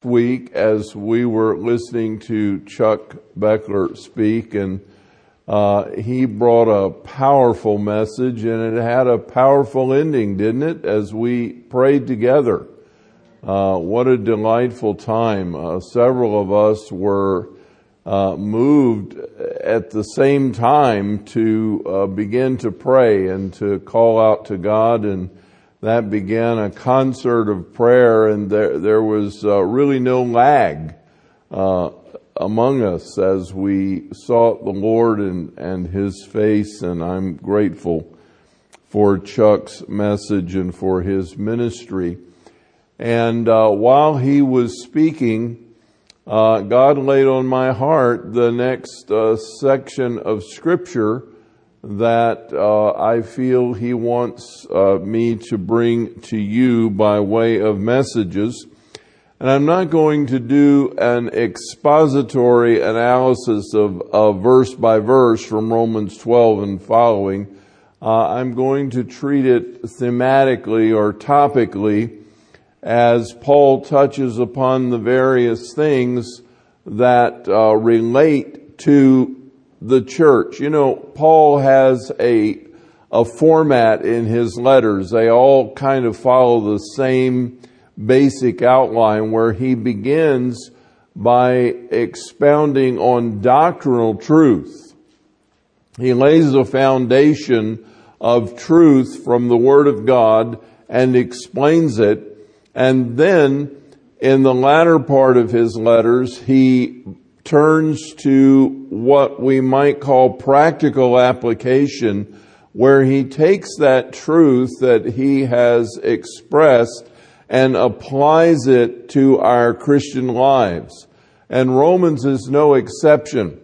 week as we were listening to Chuck Beckler speak, and he brought a powerful message, and it had a powerful ending, didn't it, as we prayed together. What a delightful time. Several of us were moved at the same time to begin to pray and to call out to God, and that began a concert of prayer, and there was really no lag among us as we sought the Lord and His face, and I'm grateful for Chuck's message and for his ministry. And while he was speaking, God laid on my heart the next section of Scripture that I feel He wants me to bring to you by way of messages. And I'm not going to do an expository analysis of verse by verse from Romans 12 and following. I'm going to treat it thematically or topically as Paul touches upon the various things that relate to the church. You know, Paul has a format in his letters. They all kind of follow the same basic outline, where he begins by expounding on doctrinal truth. He lays a foundation of truth from the Word of God and explains it. And then in the latter part of his letters, he turns to what we might call practical application, where he takes that truth that he has expressed and applies it to our Christian lives. And Romans is no exception.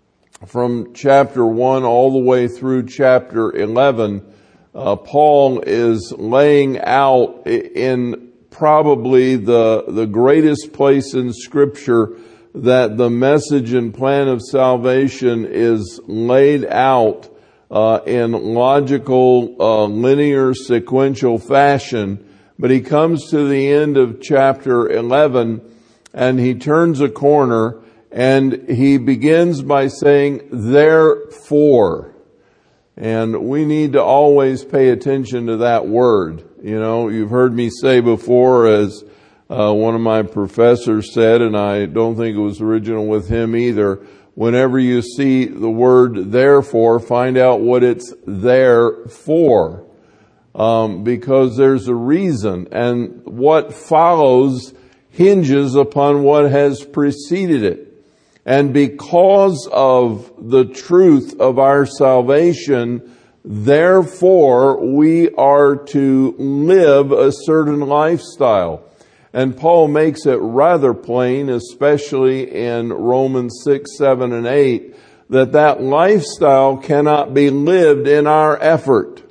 From chapter 1 all the way through chapter 11, Paul is laying out in probably the greatest place in Scripture that the message and plan of salvation is laid out in logical, linear, sequential fashion. But he comes to the end of chapter 11 and he turns a corner and he begins by saying, therefore. And we need to always pay attention to that word. You know, you've heard me say before, as one of my professors said, and I don't think it was original with him either, whenever you see the word therefore, find out what it's there for. Because there's a reason, and what follows hinges upon what has preceded it. And because of the truth of our salvation, therefore we are to live a certain lifestyle. And Paul makes it rather plain, especially in Romans 6, 7, and 8, that lifestyle cannot be lived in our effort.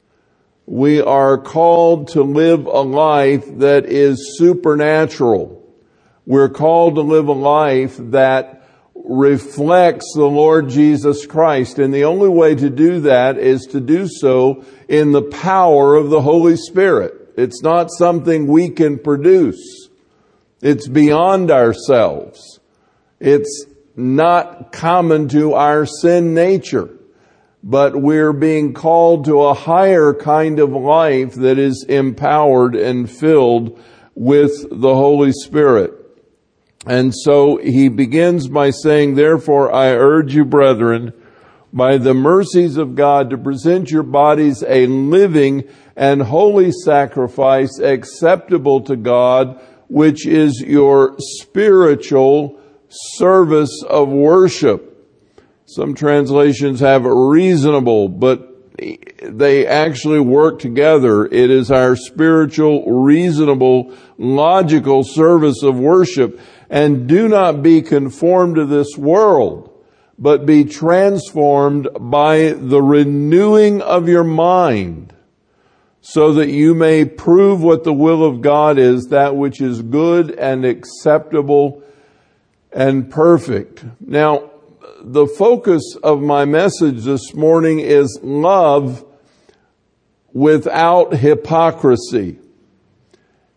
We are called to live a life that is supernatural. We're called to live a life that reflects the Lord Jesus Christ. And the only way to do that is to do so in the power of the Holy Spirit. It's not something we can produce. It's beyond ourselves. It's not common to our sin nature. But we're being called to a higher kind of life that is empowered and filled with the Holy Spirit. And so he begins by saying, therefore I urge you, brethren, by the mercies of God, to present your bodies a living and holy sacrifice acceptable to God, which is your spiritual service of worship. Some translations have reasonable, but they actually work together. It is our spiritual, reasonable, logical service of worship. And do not be conformed to this world, but be transformed by the renewing of your mind, so that you may prove what the will of God is, that which is good and acceptable and perfect. Now, the focus of my message this morning is love without hypocrisy.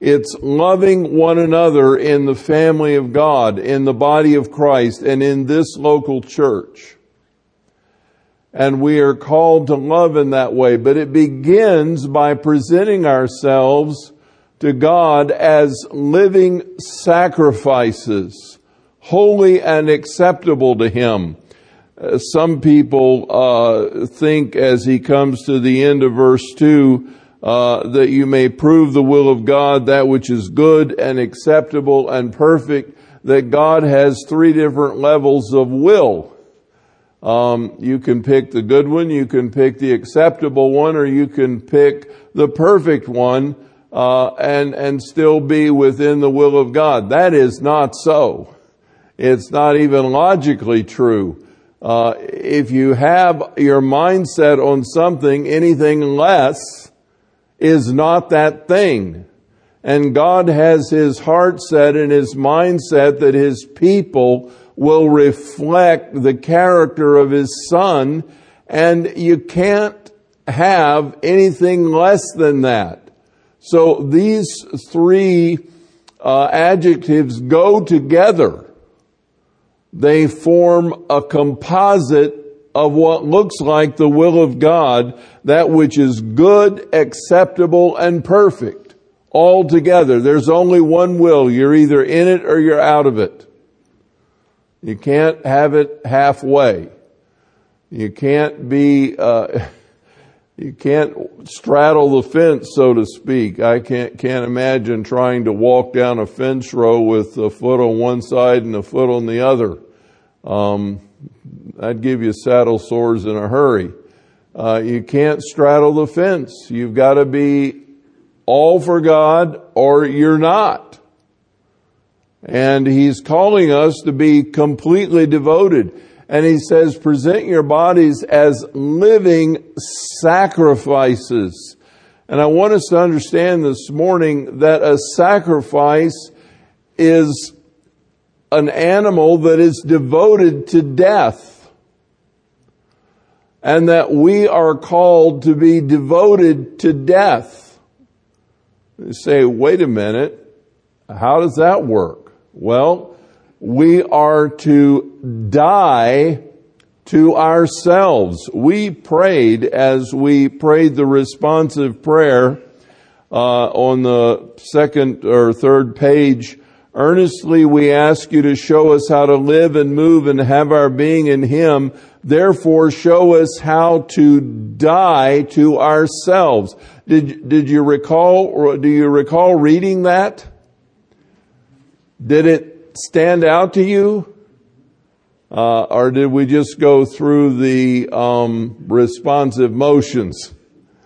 It's loving one another in the family of God, in the body of Christ, and in this local church. And we are called to love in that way. But it begins by presenting ourselves to God as living sacrifices, holy and acceptable to Him. Some people think, as he comes to the end of verse 2, that you may prove the will of God, that which is good and acceptable and perfect, that God has three different levels of will. You can pick the good one, you can pick the acceptable one, or you can pick the perfect one, and still be within the will of God. That is not so. It's not even logically true. If you have your mindset on something, anything less is not that thing. And God has His heart set and His mindset that His people will reflect the character of His Son, and you can't have anything less than that. So these three adjectives go together. They form a composite of what looks like the will of God, that which is good, acceptable, and perfect. All together. There's only one will. You're either in it or you're out of it. You can't have it halfway. You can't be, you can't straddle the fence, so to speak. I can't imagine trying to walk down a fence row with a foot on one side and a foot on the other. I'd give you saddle sores in a hurry. You can't straddle the fence. You've got to be all for God or you're not. And He's calling us to be completely devoted. And He says, present your bodies as living sacrifices. And I want us to understand this morning that a sacrifice is an animal that is devoted to death. And that we are called to be devoted to death. You say, wait a minute, how does that work? Well, we are to die to ourselves. We prayed, as we prayed the responsive prayer on the second or third page, earnestly we ask you to show us how to live and move and have our being in Him. Therefore, show us how to die to ourselves. Did you recall, or do you recall reading that? Did it stand out to you? Or did we just go through the responsive motions?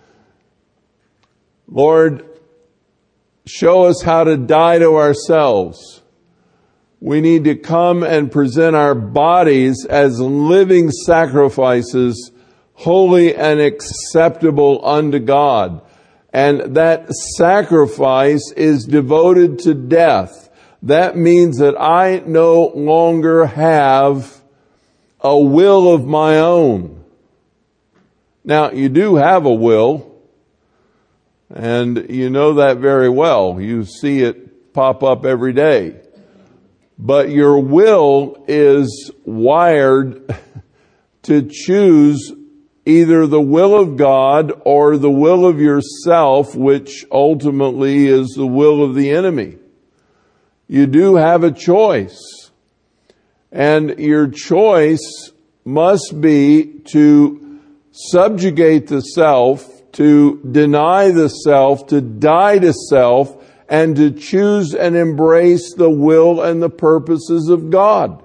Lord, show us how to die to ourselves. We need to come and present our bodies as living sacrifices, holy and acceptable unto God. And that sacrifice is devoted to death. That means that I no longer have a will of my own. Now, you do have a will, and you know that very well. You see it pop up every day. But your will is wired to choose either the will of God or the will of yourself, which ultimately is the will of the enemy. You do have a choice. And your choice must be to subjugate the self, to deny the self, to die to self, and to choose and embrace the will and the purposes of God.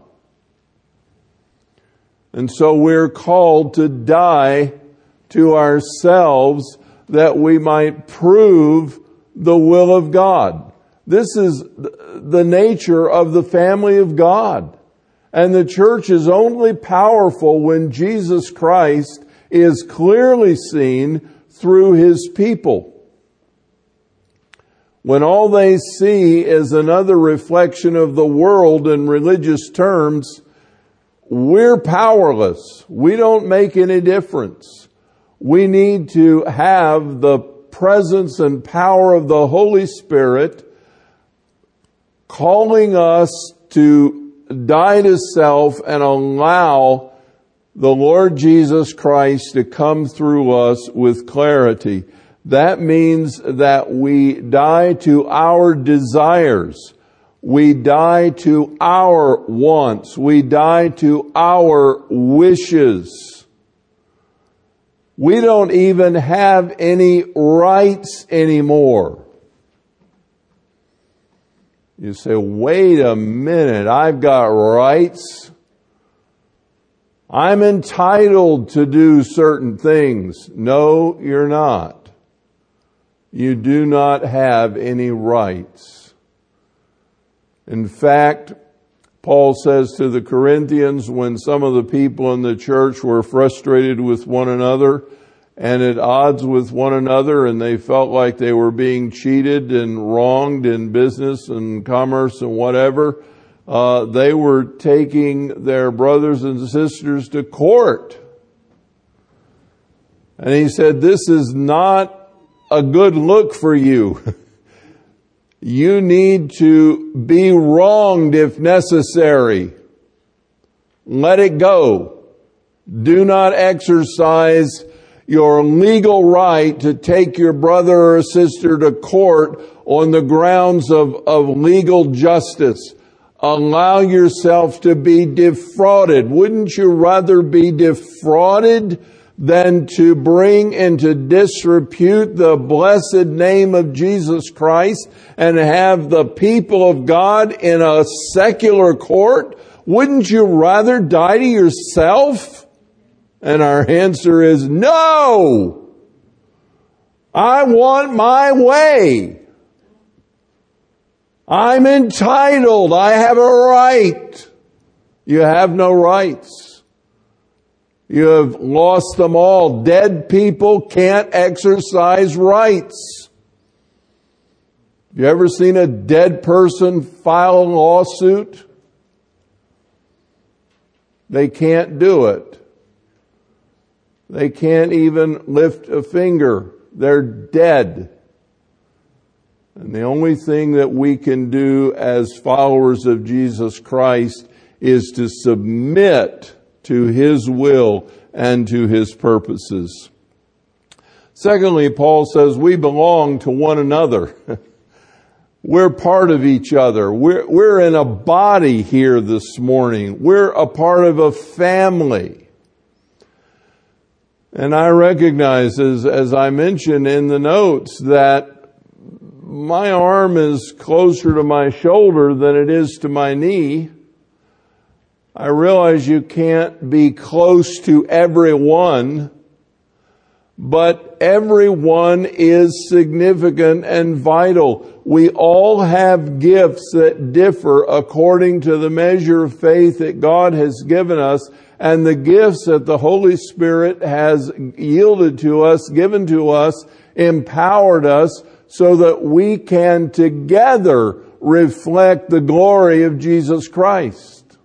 And so we're called to die to ourselves that we might prove the will of God. This is the nature of the family of God. And the church is only powerful when Jesus Christ is clearly seen through His people. When all they see is another reflection of the world in religious terms, we're powerless. We don't make any difference. We need to have the presence and power of the Holy Spirit, calling us to die to self and allow the Lord Jesus Christ to come through us with clarity. That means that we die to our desires. We die to our wants. We die to our wishes. We don't even have any rights anymore. You say, wait a minute, I've got rights. I'm entitled to do certain things. No, you're not. You do not have any rights. In fact, Paul says to the Corinthians, when some of the people in the church were frustrated with one another and at odds with one another, and they felt like they were being cheated and wronged in business and commerce and whatever, they were taking their brothers and sisters to court. And he said, this is not a good look for you. You need to be wronged if necessary. Let it go. Do not exercise your legal right to take your brother or sister to court on the grounds of legal justice. Allow yourself to be defrauded. Wouldn't you rather be defrauded than to bring into disrepute the blessed name of Jesus Christ and have the people of God in a secular court? Wouldn't you rather die to yourself? And our answer is no. I want my way. I'm entitled. I have a right. You have no rights. You have lost them all. Dead people can't exercise rights. You ever seen a dead person file a lawsuit? They can't do it. They can't even lift a finger. They're dead. And the only thing that we can do as followers of Jesus Christ is to submit to His will and to His purposes. Secondly, Paul says we belong to one another. We're part of each other. We're in a body here this morning. We're a part of a family. And I recognize, as I mentioned in the notes, that my arm is closer to my shoulder than it is to my knee. I realize you can't be close to everyone, but everyone is significant and vital. We all have gifts that differ according to the measure of faith that God has given us, and the gifts that the Holy Spirit has yielded to us, given to us, empowered us, so that we can together reflect the glory of Jesus Christ.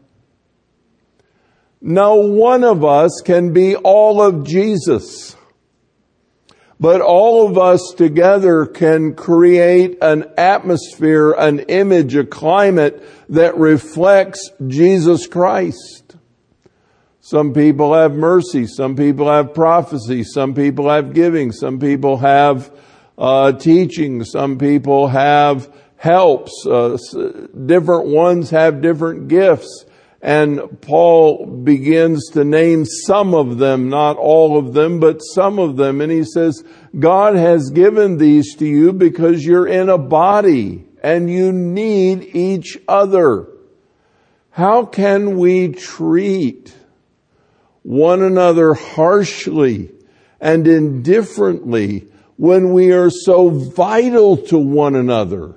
No one of us can be all of Jesus, but all of us together can create an atmosphere, an image, a climate that reflects Jesus Christ. Some people have mercy, some people have prophecy, some people have giving, some people have teaching, some people have helps, different ones have different gifts. And Paul begins to name some of them, not all of them, but some of them. And he says, God has given these to you because you're in a body and you need each other. How can we treat one another harshly and indifferently when we are so vital to one another?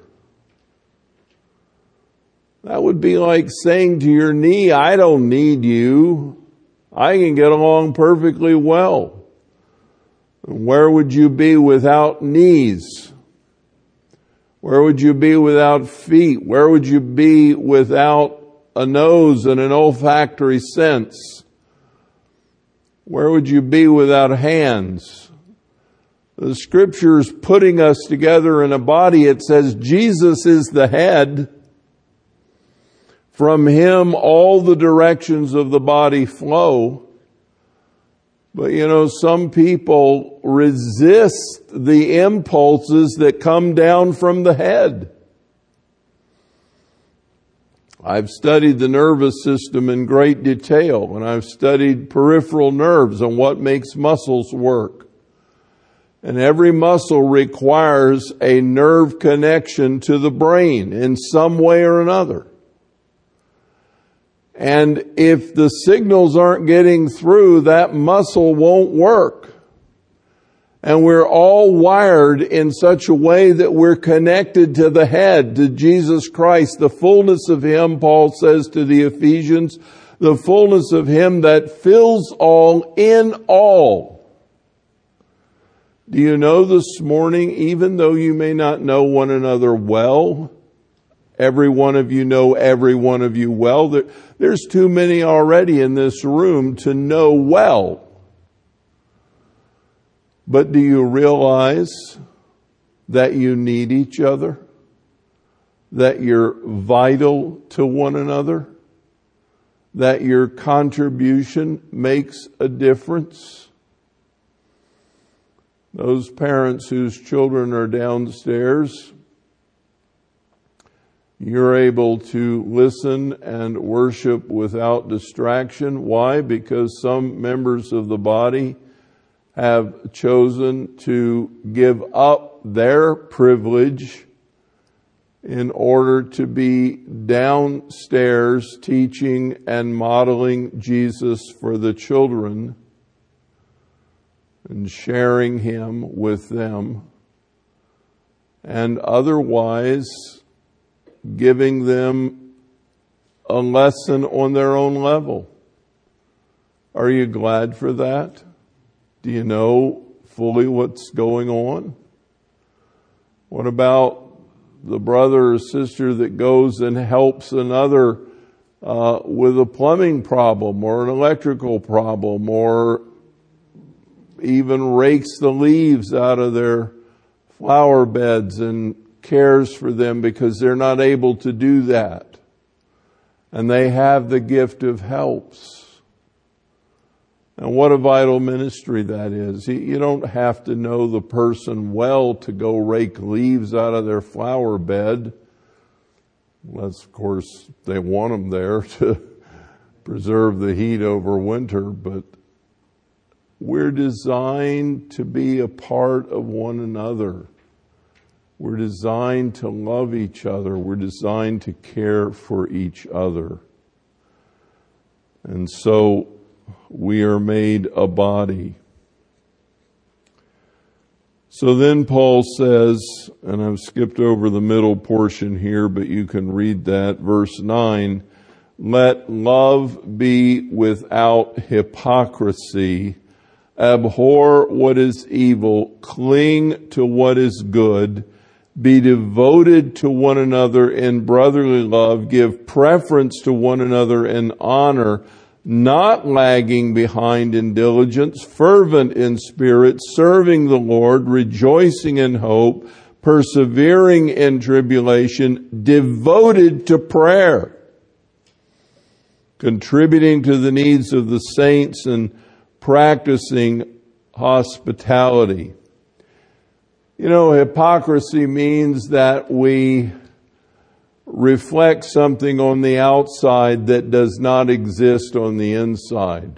That would be like saying to your knee, I don't need you. I can get along perfectly well. Where would you be without knees? Where would you be without feet? Where would you be without a nose and an olfactory sense? Where would you be without hands? The Scripture's putting us together in a body. It says Jesus is the head. From Him all the directions of the body flow. But some people resist the impulses that come down from the head. I've studied the nervous system in great detail, and I've studied peripheral nerves and what makes muscles work. And every muscle requires a nerve connection to the brain in some way or another. And if the signals aren't getting through, that muscle won't work. And we're all wired in such a way that we're connected to the head, to Jesus Christ, the fullness of Him, Paul says to the Ephesians, the fullness of Him that fills all in all. Do you know this morning, even though you may not know one another well, every one of you know every one of you well, there's too many already in this room to know well. But do you realize that you need each other? That you're vital to one another? That your contribution makes a difference? Those parents whose children are downstairs, you're able to listen and worship without distraction. Why? Because some members of the body have chosen to give up their privilege in order to be downstairs teaching and modeling Jesus for the children and sharing Him with them, and otherwise giving them a lesson on their own level. Are you glad for that? Do you know fully what's going on? What about the brother or sister that goes and helps another with a plumbing problem or an electrical problem, or even rakes the leaves out of their flower beds and cares for them because they're not able to do that? And they have the gift of helps. And what a vital ministry that is. You don't have to know the person well to go rake leaves out of their flower bed. Unless, of course, they want them there to preserve the heat over winter. But we're designed to be a part of one another. We're designed to love each other. We're designed to care for each other. And so we are made a body. So then Paul says, and I've skipped over the middle portion here, but you can read that, verse 9, let love be without hypocrisy. Abhor what is evil, cling to what is good, be devoted to one another in brotherly love, give preference to one another in honor, not lagging behind in diligence, fervent in spirit, serving the Lord, rejoicing in hope, persevering in tribulation, devoted to prayer, contributing to the needs of the saints, and practicing hospitality. Hypocrisy means that we reflect something on the outside that does not exist on the inside.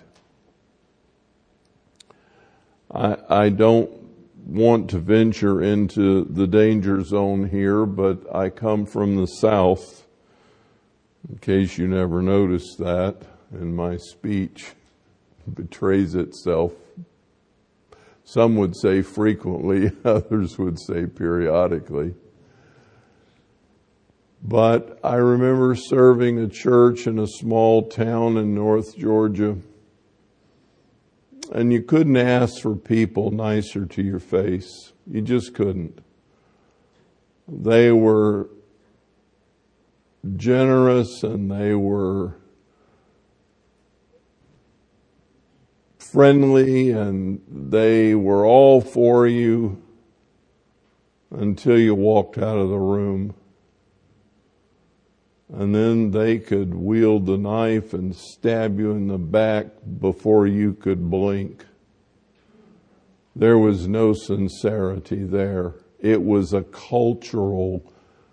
I don't want to venture into the danger zone here, but I come from the South, in case you never noticed that, and my speech betrays itself. Some would say frequently, others would say periodically. But I remember serving a church in a small town in North Georgia, and you couldn't ask for people nicer to your face. You just couldn't. They were generous and they were friendly and they were all for you until you walked out of the room. And then they could wield the knife and stab you in the back before you could blink. There was no sincerity there. It was a cultural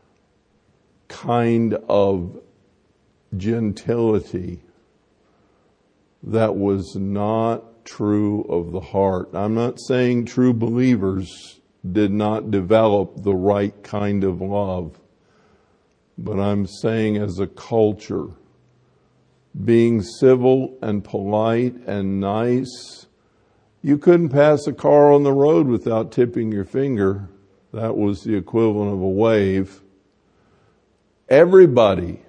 kind of gentility that was not true of the heart. I'm not saying true believers did not develop the right kind of love, but I'm saying as a culture, being civil and polite and nice, you couldn't pass a car on the road without tipping your finger. That was the equivalent of a wave. Everybody,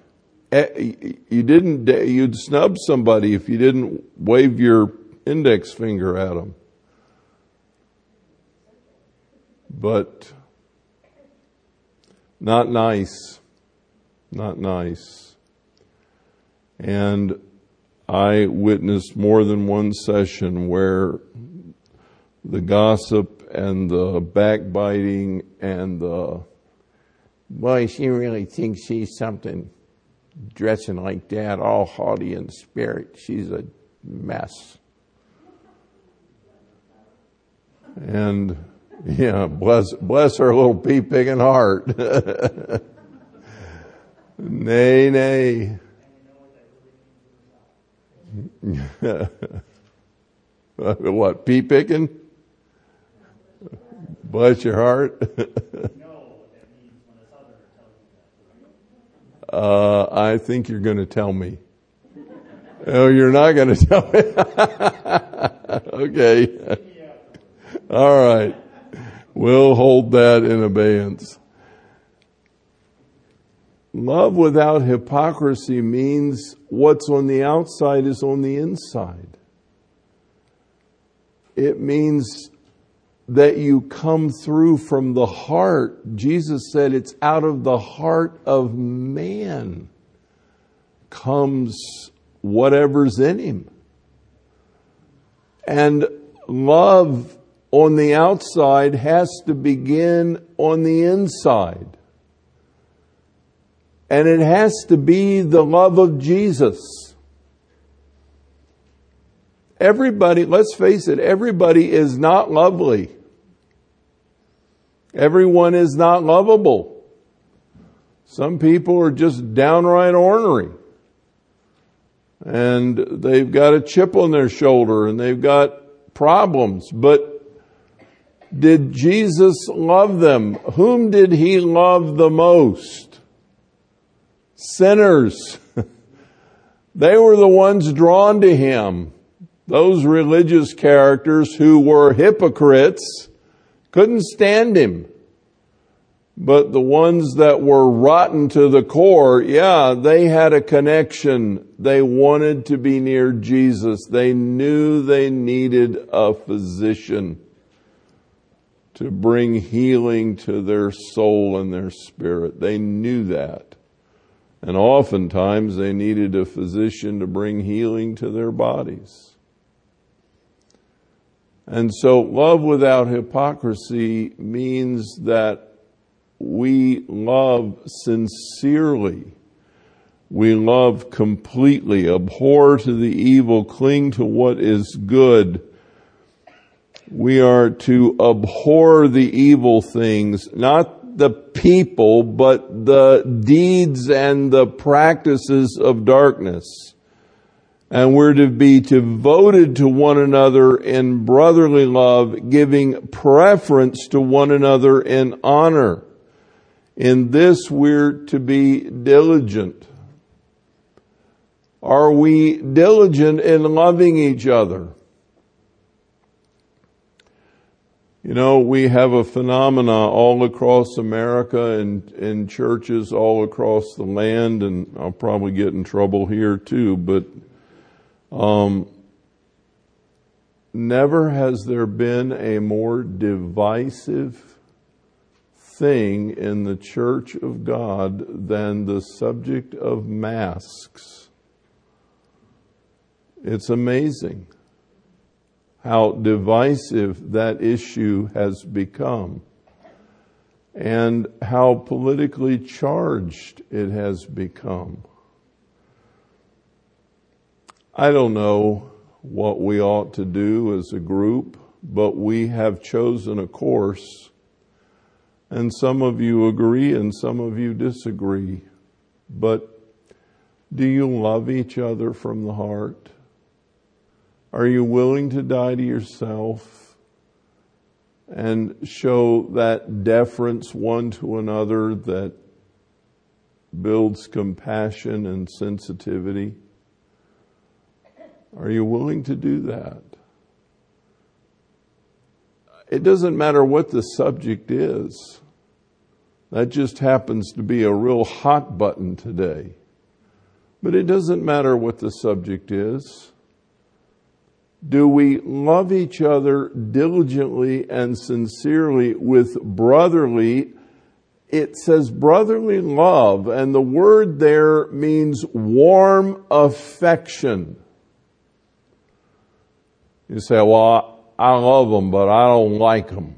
you'd snub somebody if you didn't wave your index finger at them. But not nice. Not nice. And I witnessed more than one session where the gossip and the backbiting and the, boy, she really thinks she's something, dressing like that, all haughty in spirit. She's a mess. And, yeah, bless her little pea-picking heart. Nay. What, pea picking? Bless your heart. No, that means when a southerner tells you that. I think you're going to tell me. Oh, you're not going to tell me? Okay. All right. We'll hold that in abeyance. Love without hypocrisy means what's on the outside is on the inside. It means that you come through from the heart. Jesus said it's out of the heart of man comes whatever's in him. And love on the outside has to begin on the inside. And it has to be the love of Jesus. Everybody, let's face it, everybody is not lovely. Everyone is not lovable. Some people are just downright ornery. And they've got a chip on their shoulder and they've got problems. But did Jesus love them? Whom did he love the most? Sinners. They were the ones drawn to him. Those religious characters who were hypocrites couldn't stand him. But the ones that were rotten to the core, yeah, they had a connection. They wanted to be near Jesus. They knew they needed a physician to bring healing to their soul and their spirit. They knew that. And oftentimes they needed a physician to bring healing to their bodies. And so love without hypocrisy means that we love sincerely. We love completely, abhor to the evil, cling to what is good. We are to abhor the evil things, not the people, but the deeds and the practices of darkness. And we're to be devoted to one another in brotherly love, giving preference to one another in honor. In this, we're to be diligent. Are we diligent in loving each other? You know, we have a phenomena all across America and in churches all across the land, and I'll probably get in trouble here too, but never has there been a more divisive thing in the church of God than the subject of masks. It's amazing. how divisive that issue has become, and how politically charged it has become. I don't know what we ought to do as a group, but we have chosen a course, and some of you agree and some of you disagree. But do you love each other from the heart? Are you willing to die to yourself and show that deference one to another that builds compassion and sensitivity? Are you willing to do that? It doesn't matter what the subject is. That just happens to be a real hot button today. But it doesn't matter what the subject is. Do we love each other diligently and sincerely with brotherly? It says brotherly love, and the word there means warm affection. You say, well, I love them, but I don't like them.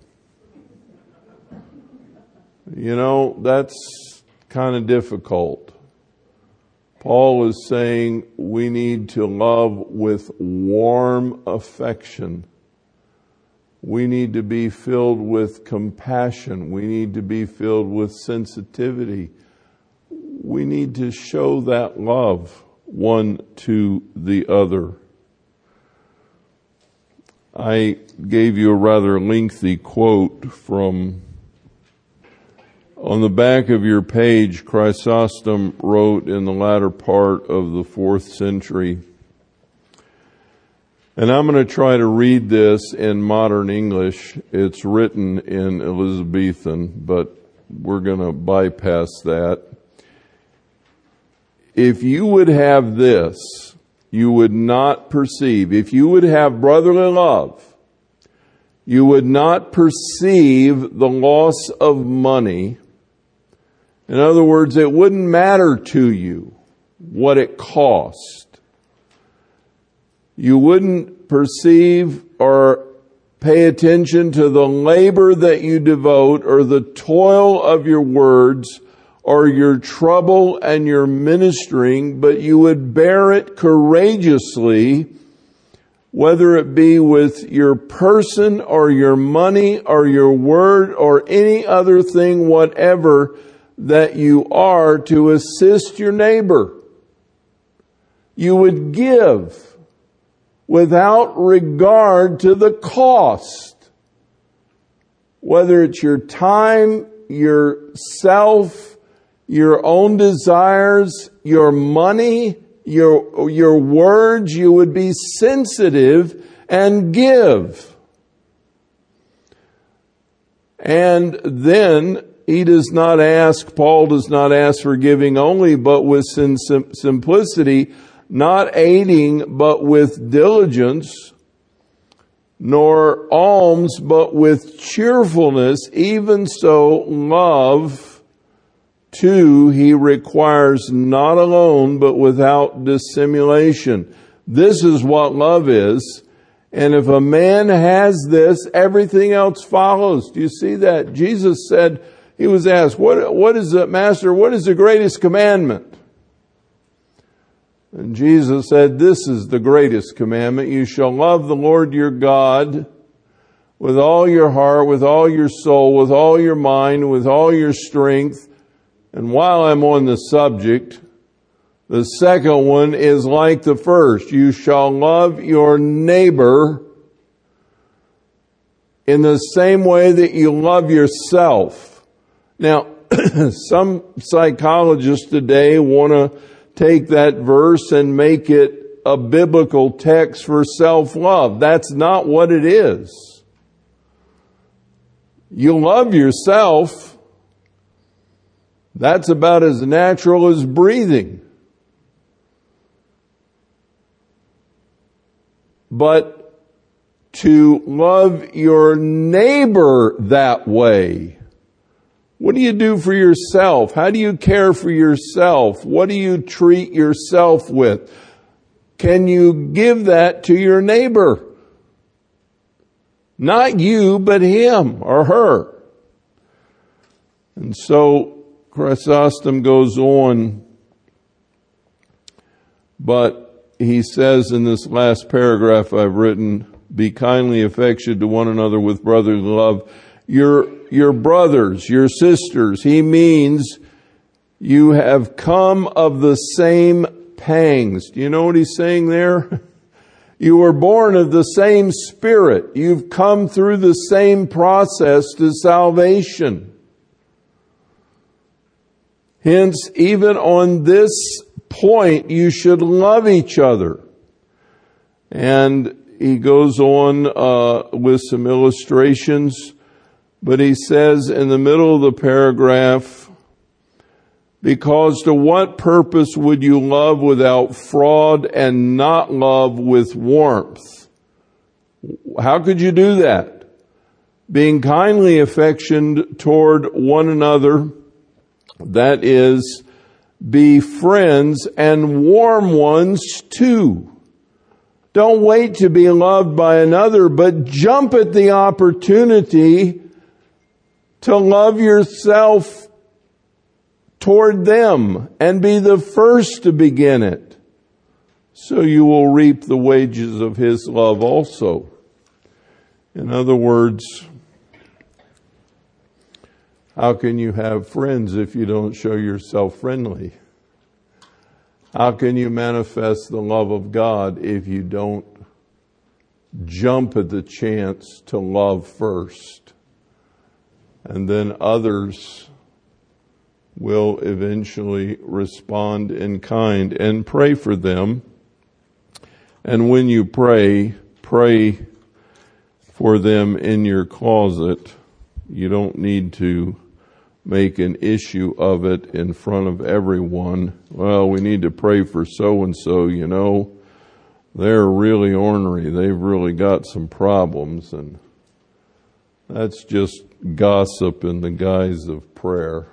You know, that's kind of difficult. Paul is saying we need to love with warm affection. We need to be filled with compassion. We need to be filled with sensitivity. We need to show that love one to the other. I gave you a rather lengthy quote from, on the back of your page, Chrysostom wrote in the latter part of the 4th century. And I'm going to try to read this in modern English. It's written in Elizabethan, but we're going to bypass that. If you would have this, you would not perceive. If you would have brotherly love, you would not perceive the loss of money. In other words, it wouldn't matter to you what it cost. You wouldn't perceive or pay attention to the labor that you devote or the toil of your words or your trouble and your ministering, but you would bear it courageously, whether it be with your person or your money or your word or any other thing, whatever, that you are to assist your neighbor. You would give without regard to the cost, whether it's your time, yourself, your own desires, your money, your words. You would be sensitive and give. And then Paul does not ask for giving only, but with simplicity, not aiding, but with diligence, nor alms, but with cheerfulness. Even so, love, too, he requires not alone, but without dissimulation. This is what love is. And if a man has this, everything else follows. Do you see that? Jesus said, he was asked, what is it, Master? What is the greatest commandment? And Jesus said, this is the greatest commandment. You shall love the Lord your God with all your heart, with all your soul, with all your mind, with all your strength. And while I'm on the subject, the second one is like the first. You shall love your neighbor in the same way that you love yourself. Now, some psychologists today want to take that verse and make it a biblical text for self-love. That's not what it is. You love yourself. That's about as natural as breathing. But to love your neighbor that way, what do you do for yourself? How do you care for yourself? What do you treat yourself with? Can you give that to your neighbor? Not you, but him or her. And so Chrysostom goes on, but he says in this last paragraph I've written, be kindly affectionate to one another with brotherly love. Your brothers, your sisters, he means you have come of the same pangs. Do you know what he's saying there? You were born of the same Spirit. You've come through the same process to salvation. Hence, even on this point, you should love each other. And he goes on with some illustrations, but he says in the middle of the paragraph, because to what purpose would you love without fraud and not love with warmth? How could you do that? Being kindly affectioned toward one another, that is, be friends and warm ones too. Don't wait to be loved by another, but jump at the opportunity to love yourself toward them and be the first to begin it. So you will reap the wages of his love also. In other words, how can you have friends if you don't show yourself friendly? How can you manifest the love of God if you don't jump at the chance to love first? And then others will eventually respond in kind, and pray for them. And when you pray for them in your closet. You don't need to make an issue of it in front of everyone. Well, we need to pray for so-and-so, you know. They're really ornery. They've really got some problems. And that's just gossip in the guise of prayer.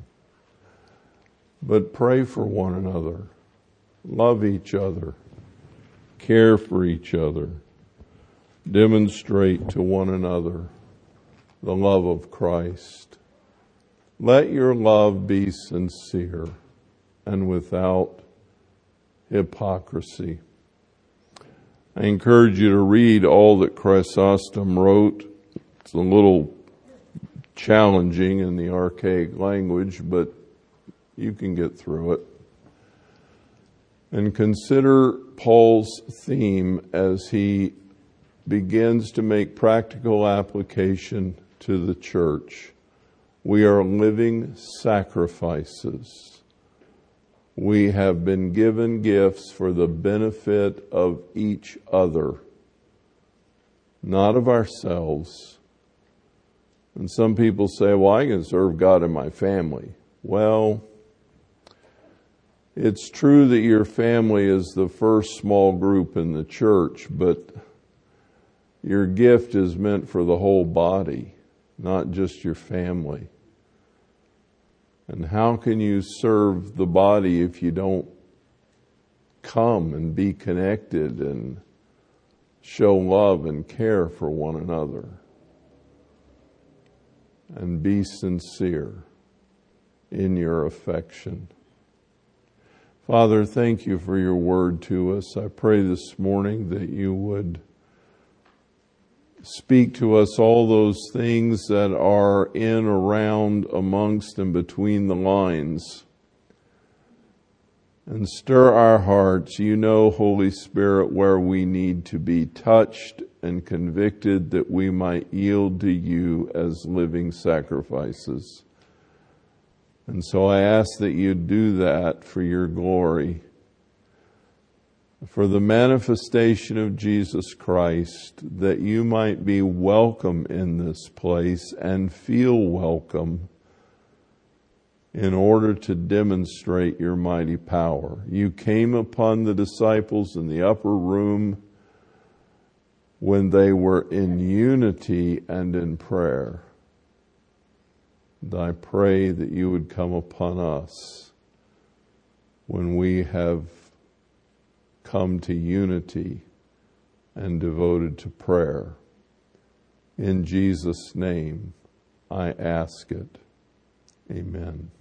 But pray for one another. Love each other. Care for each other. Demonstrate to one another the love of Christ. Let your love be sincere and without hypocrisy. I encourage you to read all that Chrysostom wrote. It's a little challenging in the archaic language, but you can get through it. And consider Paul's theme as he begins to make practical application to the church. We are living sacrifices. We have been given gifts for the benefit of each other, not of ourselves. And some people say, well, I can serve God in my family. Well, it's true that your family is the first small group in the church, but your gift is meant for the whole body, not just your family. And how can you serve the body if you don't come and be connected and show love and care for one another? And be sincere in your affection. Father, thank you for your word to us. I pray this morning that you would speak to us all those things that are in, around, amongst, and between the lines. And stir our hearts. You know, Holy Spirit, where we need to be touched and convicted that we might yield to you as living sacrifices. And so I ask that you do that for your glory, for the manifestation of Jesus Christ, that you might be welcome in this place and feel welcome in order to demonstrate your mighty power. You came upon the disciples in the upper room when they were in unity and in prayer. And I pray that you would come upon us when we have come to unity and devoted to prayer. In Jesus' name, I ask it. Amen.